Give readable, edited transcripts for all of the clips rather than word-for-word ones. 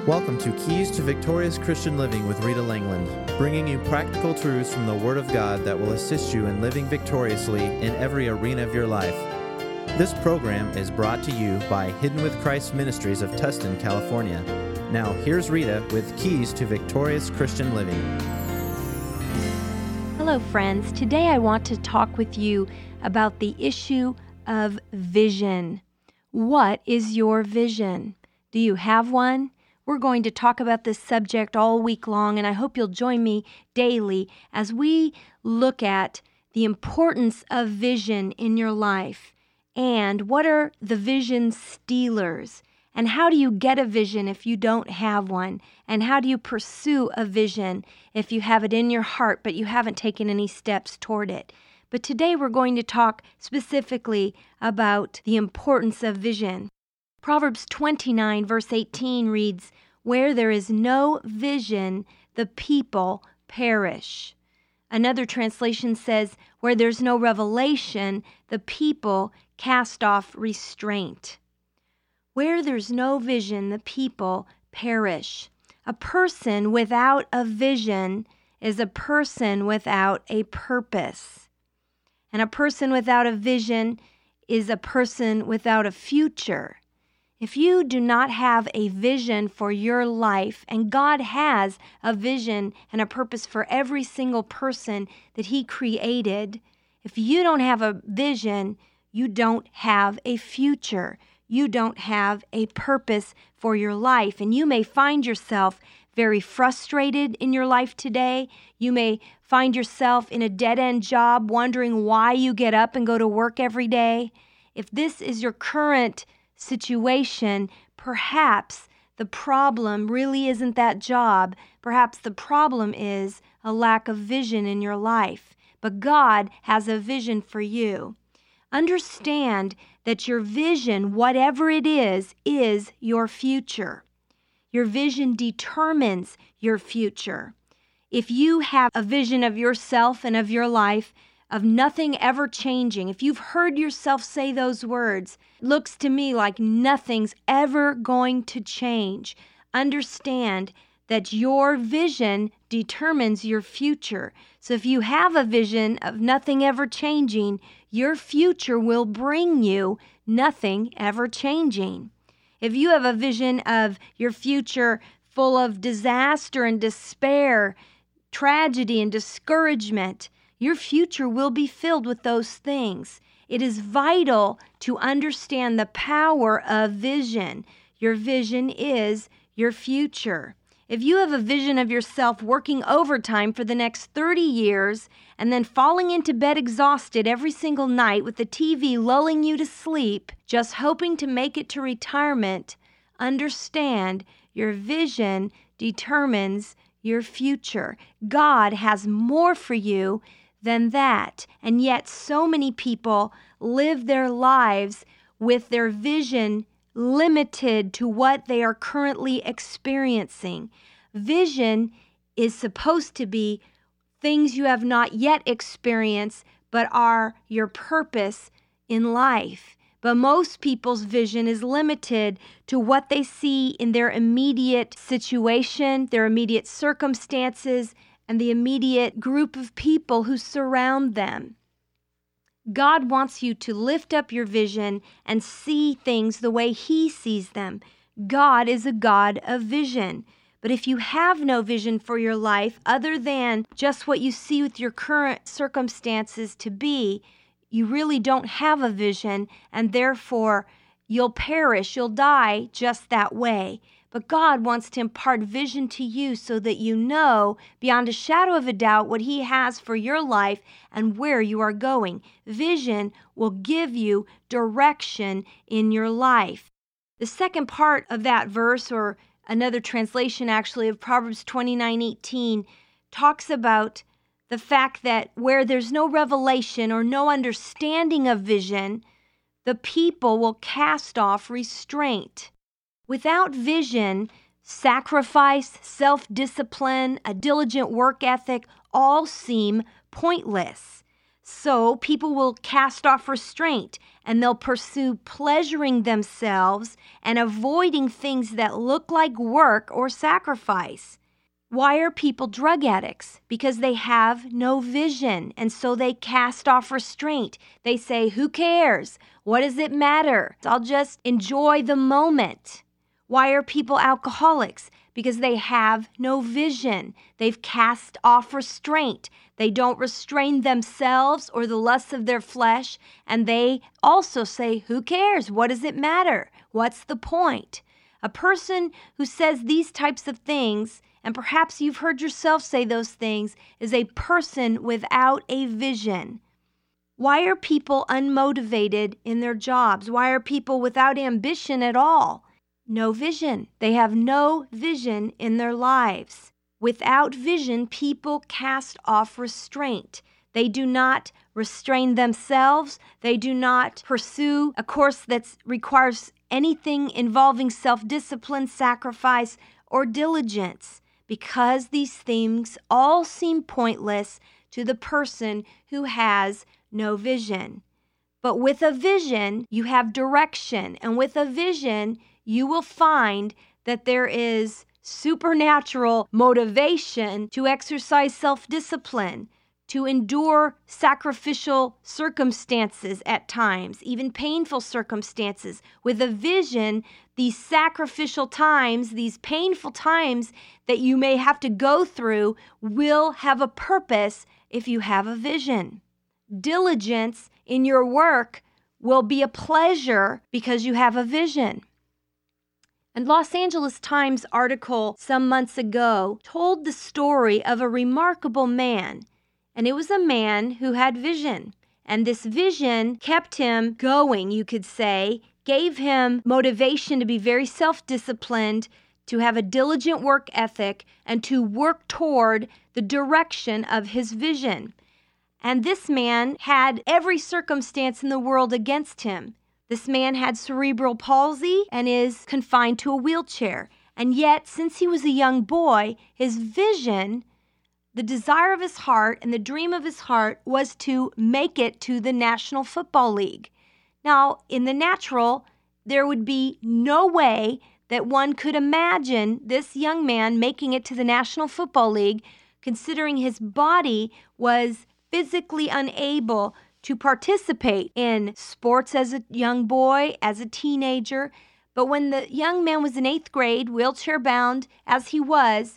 Welcome to Keys to Victorious Christian Living with Rita Langland, bringing you practical truths from the Word of God that will assist you in living victoriously in every arena of your life. This program is brought to you by Hidden with Christ Ministries of Tustin, California. Now, here's Rita with Keys to Victorious Christian Living. Hello, friends. Today I want to talk with you about the issue of vision. What is your vision? Do you have one? We're going to talk about this subject all week long, and I hope you'll join me daily as we look at the importance of vision in your life and what are the vision stealers, and how do you get a vision if you don't have one, and how do you pursue a vision if you have it in your heart but you haven't taken any steps toward it. But today we're going to talk specifically about the importance of vision. Proverbs 29 verse 18 reads, "Where there is no vision, the people perish." Another translation says, "Where there's no revelation, the people cast off restraint." Where there's no vision, the people perish. A person without a vision is a person without a purpose. And a person without a vision is a person without a future. If you do not have a vision for your life, and God has a vision and a purpose for every single person that He created, if you don't have a vision, you don't have a future. You don't have a purpose for your life, and you may find yourself very frustrated in your life today. You may find yourself in a dead-end job wondering why you get up and go to work every day. If this is your current situation, perhaps the problem really isn't that job. Perhaps the problem is a lack of vision in your life. But God has a vision for you. Understand that your vision, whatever it is your future. Your vision determines your future. If you have a vision of yourself and of your life, of nothing ever changing, if you've heard yourself say those words, looks to me like nothing's ever going to change. Understand that your vision determines your future. So if you have a vision of nothing ever changing, your future will bring you nothing ever changing. If you have a vision of your future full of disaster and despair, tragedy and discouragement, your future will be filled with those things. It is vital to understand the power of vision. Your vision is your future. If you have a vision of yourself working overtime for the next 30 years and then falling into bed exhausted every single night with the TV lulling you to sleep, just hoping to make it to retirement, understand your vision determines your future. God has more for you than that. And yet so many people live their lives with their vision limited to what they are currently experiencing. Vision is supposed to be things you have not yet experienced, but are your purpose in life. But most people's vision is limited to what they see in their immediate situation, their immediate circumstances, and the immediate group of people who surround them. God wants you to lift up your vision and see things the way He sees them. God is a God of vision. But if you have no vision for your life other than just what you see with your current circumstances to be, you really don't have a vision, and therefore you'll perish, you'll die just that way. But God wants to impart vision to you so that you know beyond a shadow of a doubt what He has for your life and where you are going. Vision will give you direction in your life. The second part of that verse, or another translation actually of Proverbs 29:18, talks about the fact that where there's no revelation or no understanding of vision, the people will cast off restraint. Without vision, sacrifice, self-discipline, a diligent work ethic all seem pointless. So people will cast off restraint and they'll pursue pleasuring themselves and avoiding things that look like work or sacrifice. Why are people drug addicts? Because they have no vision, and so they cast off restraint. They say, who cares? What does it matter? I'll just enjoy the moment. Why are people alcoholics? Because they have no vision. They've cast off restraint. They don't restrain themselves or the lusts of their flesh, and they also say, who cares? What does it matter? What's the point? A person who says these types of things, and perhaps you've heard yourself say those things, is a person without a vision. Why are people unmotivated in their jobs? Why are people without ambition at all? No vision. They have no vision in their lives. Without vision, people cast off restraint. They do not restrain themselves. They do not pursue a course that requires anything involving self-discipline, sacrifice, or diligence, because these things all seem pointless to the person who has no vision. But with a vision, you have direction, and with a vision, you will find that there is supernatural motivation to exercise self-discipline, to endure sacrificial circumstances at times, even painful circumstances. With a vision, these sacrificial times, these painful times that you may have to go through will have a purpose if you have a vision. Diligence in your work will be a pleasure because you have a vision. And Los Angeles Times article some months ago told the story of a remarkable man. And it was a man who had vision. And this vision kept him going, you could say, gave him motivation to be very self-disciplined, to have a diligent work ethic, and to work toward the direction of his vision. And this man had every circumstance in the world against him. This man had cerebral palsy and is confined to a wheelchair. And yet, since he was a young boy, his vision, the desire of his heart and the dream of his heart was to make it to the National Football League. Now, in the natural, there would be no way that one could imagine this young man making it to the National Football League, considering his body was physically unable to participate in sports as a young boy, as a teenager. But when the young man was in 8th grade, wheelchair-bound as he was,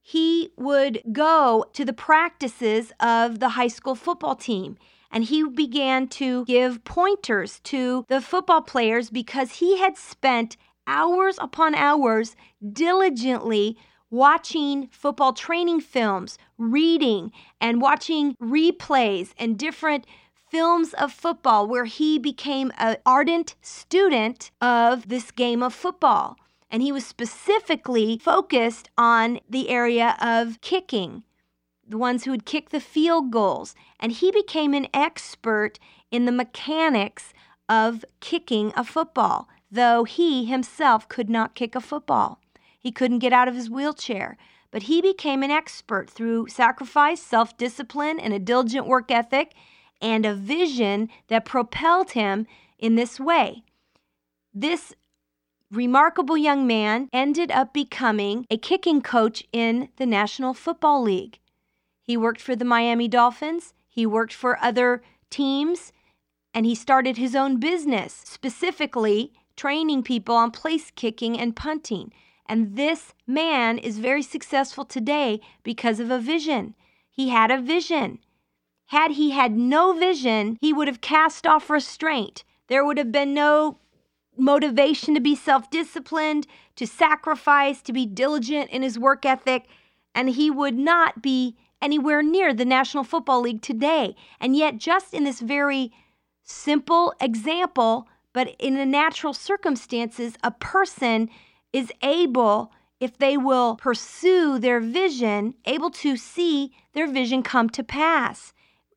he would go to the practices of the high school football team. And he began to give pointers to the football players because he had spent hours upon hours diligently watching football training films, reading, and watching replays and different films of football where he became an ardent student of this game of football. And he was specifically focused on the area of kicking, the ones who would kick the field goals. And he became an expert in the mechanics of kicking a football, though he himself could not kick a football. He couldn't get out of his wheelchair. But he became an expert through sacrifice, self-discipline, and a diligent work ethic, and a vision that propelled him in this way. This remarkable young man ended up becoming a kicking coach in the National Football League. He worked for the Miami Dolphins, he worked for other teams, and he started his own business, specifically training people on place kicking and punting. And this man is very successful today because of a vision. He had a vision. Had he had no vision, he would have cast off restraint. There would have been no motivation to be self-disciplined, to sacrifice, to be diligent in his work ethic, and he would not be anywhere near the National Football League today. And yet, just in this very simple example, but in the natural circumstances, a person is able, if they will pursue their vision, able to see their vision come to pass,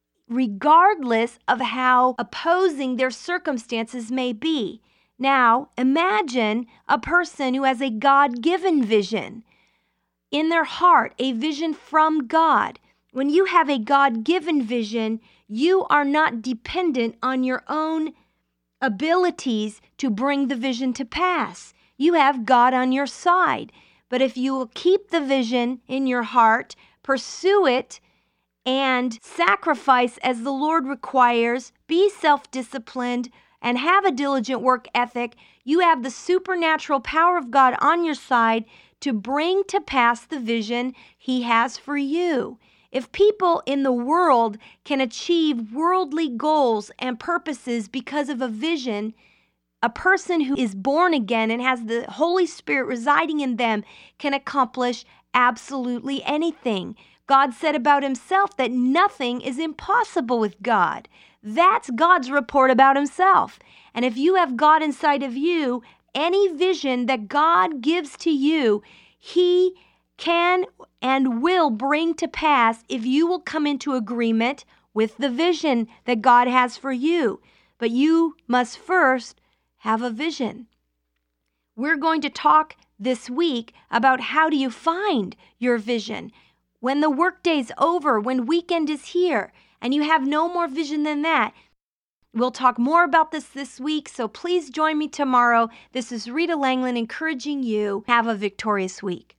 regardless of how opposing their circumstances may be. Now, imagine a person who has a God-given vision in their heart, a vision from God, When you have a God-given vision, you are not dependent on your own abilities to bring the vision to pass. You have God on your side. But if you will keep the vision in your heart, pursue it, and sacrifice as the Lord requires, be self-disciplined, and have a diligent work ethic, you have the supernatural power of God on your side to bring to pass the vision He has for you. If people in the world can achieve worldly goals and purposes because of a vision, a person who is born again and has the Holy Spirit residing in them can accomplish absolutely anything. God said about Himself that nothing is impossible with God. That's God's report about Himself. And if you have God inside of you, any vision that God gives to you, He can and will bring to pass if you will come into agreement with the vision that God has for you. But you must first have a vision. We're going to talk this week about how do you find your vision. When the workday's over, when weekend is here, and you have no more vision than that. We'll talk more about this week, so please join me tomorrow. This is Rita Langland encouraging you, have a victorious week.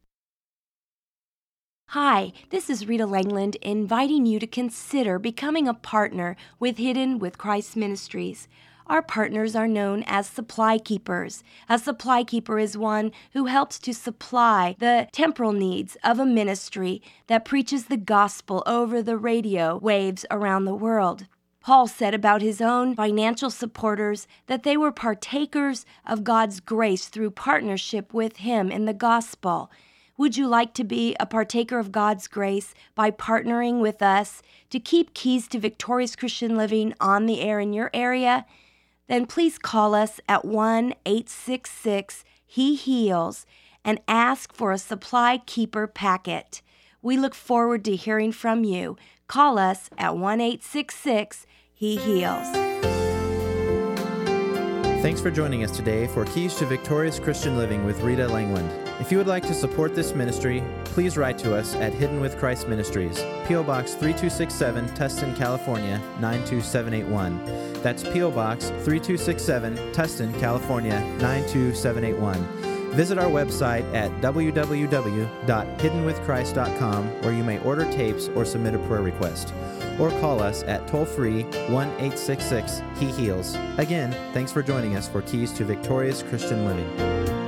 Hi, this is Rita Langland inviting you to consider becoming a partner with Hidden with Christ Ministries. Our partners are known as supply keepers. A supply keeper is one who helps to supply the temporal needs of a ministry that preaches the gospel over the radio waves around the world. Paul said about his own financial supporters that they were partakers of God's grace through partnership with Him in the gospel. Would you like to be a partaker of God's grace by partnering with us to keep Keys to Victorious Christian Living on the air in your area? Then please call us at 1-866-HE-HEALS and ask for a supply keeper packet. We look forward to hearing from you. Call us at 1-866-HE-HEALS. Thanks for joining us today for Keys to Victorious Christian Living with Rita Langland. If you would like to support this ministry, please write to us at Hidden with Christ Ministries, P.O. Box 3267, Tustin, California, 92781. That's P.O. Box 3267, Tustin, California, 92781. Visit our website at www.hiddenwithchrist.com, where you may order tapes or submit a prayer request. Or call us at toll-free 1-866-HE-HEALS. Again, thanks for joining us for Keys to Victorious Christian Living.